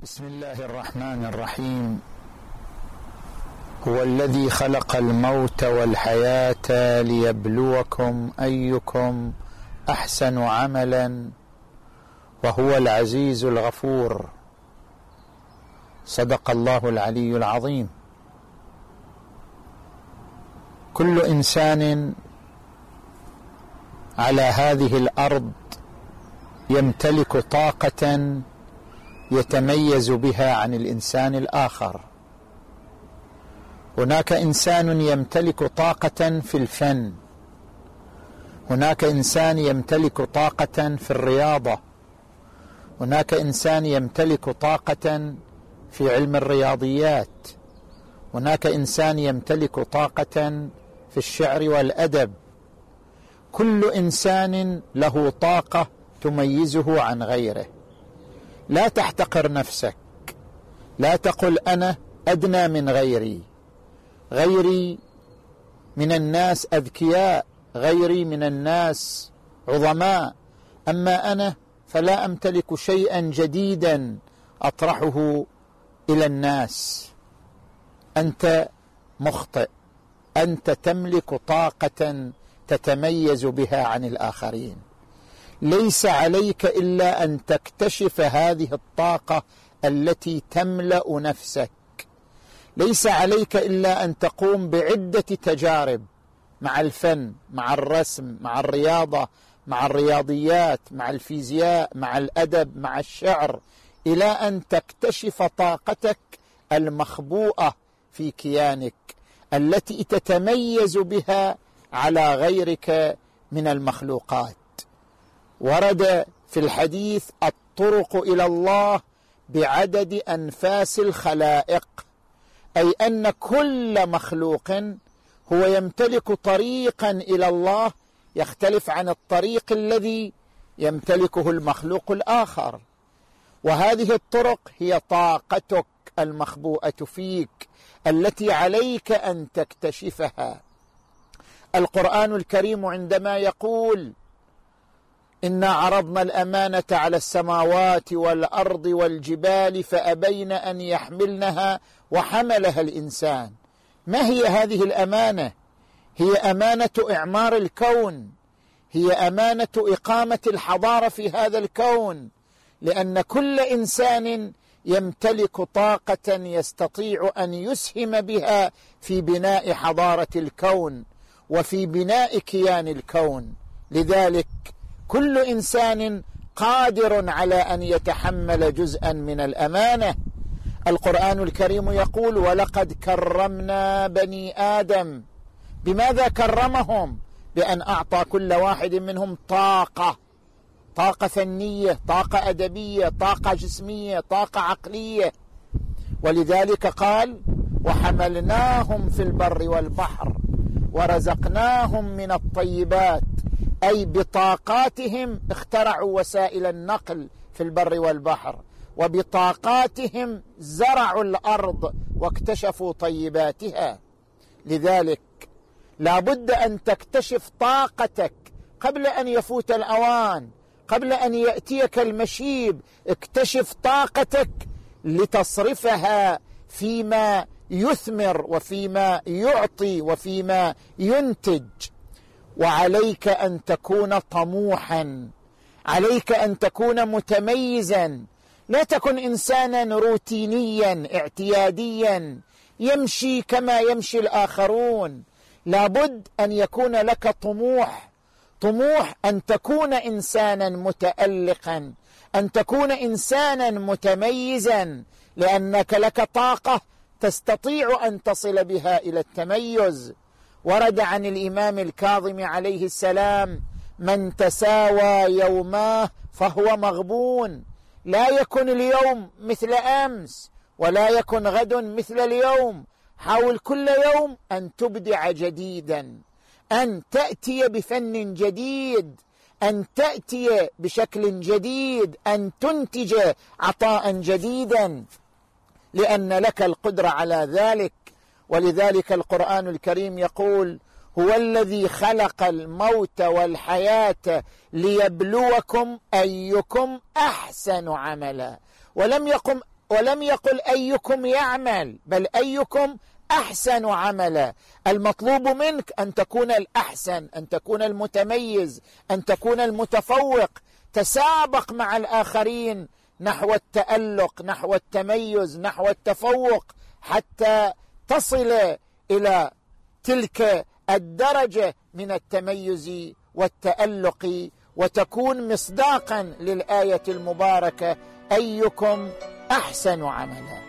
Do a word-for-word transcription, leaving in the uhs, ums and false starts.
بسم الله الرحمن الرحيم. هو الذي خلق الموت والحياة ليبلوكم أيكم أحسن عملا وهو العزيز الغفور. صدق الله العلي العظيم. كل إنسان على هذه الأرض يمتلك طاقة يتميز بها عن الإنسان الآخر. هناك إنسان يمتلك طاقة في الفن، هناك إنسان يمتلك طاقة في الرياضة، هناك إنسان يمتلك طاقة في علم الرياضيات، هناك إنسان يمتلك طاقة في الشعر والأدب. كل إنسان له طاقة تميزه عن غيره. لا تحتقر نفسك، لا تقل أنا أدنى من غيري، غيري من الناس أذكياء، غيري من الناس عظماء، أما أنا فلا أمتلك شيئا جديدا أطرحه إلى الناس. أنت مخطئ، أنت تملك طاقة تتميز بها عن الآخرين. ليس عليك إلا أن تكتشف هذه الطاقة التي تملأ نفسك. ليس عليك إلا أن تقوم بعدة تجارب مع الفن، مع الرسم، مع الرياضة، مع الرياضيات، مع الفيزياء، مع الأدب، مع الشعر، إلى أن تكتشف طاقتك المخبوءة في كيانك التي تتميز بها على غيرك من المخلوقات. ورد في الحديث الطرق إلى الله بعدد أنفاس الخلائق، أي أن كل مخلوق هو يمتلك طريقا إلى الله يختلف عن الطريق الذي يمتلكه المخلوق الآخر. وهذه الطرق هي طاقتك المخبوءة فيك التي عليك أن تكتشفها. القرآن الكريم عندما يقول إنا عرضنا الأمانة على السماوات والأرض والجبال فأبين أن يحملنها وحملها الإنسان، ما هي هذه الأمانة؟ هي أمانة إعمار الكون، هي أمانة إقامة الحضارة في هذا الكون، لأن كل إنسان يمتلك طاقة يستطيع أن يسهم بها في بناء حضارة الكون وفي بناء كيان الكون. لذلك كل إنسان قادر على أن يتحمل جزءا من الأمانة. القرآن الكريم يقول ولقد كرمنا بني آدم. بماذا كرمهم؟ بأن أعطى كل واحد منهم طاقة، طاقة فنية، طاقة أدبية، طاقة جسمية، طاقة عقلية. ولذلك قال وحملناهم في البر والبحر ورزقناهم من الطيبات، أي بطاقاتهم اخترعوا وسائل النقل في البر والبحر، وبطاقاتهم زرعوا الأرض واكتشفوا طيباتها. لذلك لا بد أن تكتشف طاقتك قبل أن يفوت الأوان، قبل أن يأتيك المشيب. اكتشف طاقتك لتصرفها فيما يثمر وفيما يعطي وفيما ينتج. وعليك أن تكون طموحا، عليك أن تكون متميزا. لا تكن إنسانا روتينيا اعتياديا يمشي كما يمشي الآخرون. لابد أن يكون لك طموح، طموح أن تكون إنسانا متألقا، أن تكون إنسانا متميزا، لأنك لك طاقة تستطيع أن تصل بها إلى التميز. ورد عن الإمام الكاظم عليه السلام من تساوى يوماه فهو مغبون. لا يكن اليوم مثل أمس ولا يكن غد مثل اليوم. حاول كل يوم أن تبدع جديدا، أن تأتي بفن جديد، أن تأتي بشكل جديد، أن تنتج عطاء جديدا، لأن لك القدرة على ذلك. ولذلك القرآن الكريم يقول هو الذي خلق الموت والحياة ليبلوكم أيكم أحسن عملا، ولم يقم ولم يقل أيكم يعمل، بل أيكم أحسن عملا. المطلوب منك أن تكون الأحسن، أن تكون المتميز، أن تكون المتفوق. تسابق مع الآخرين نحو التألق، نحو التميز، نحو التفوق، حتى تصل إلى تلك الدرجة من التميز والتألق، وتكون مصداقا للآية المباركة: أيكم أحسن عملا.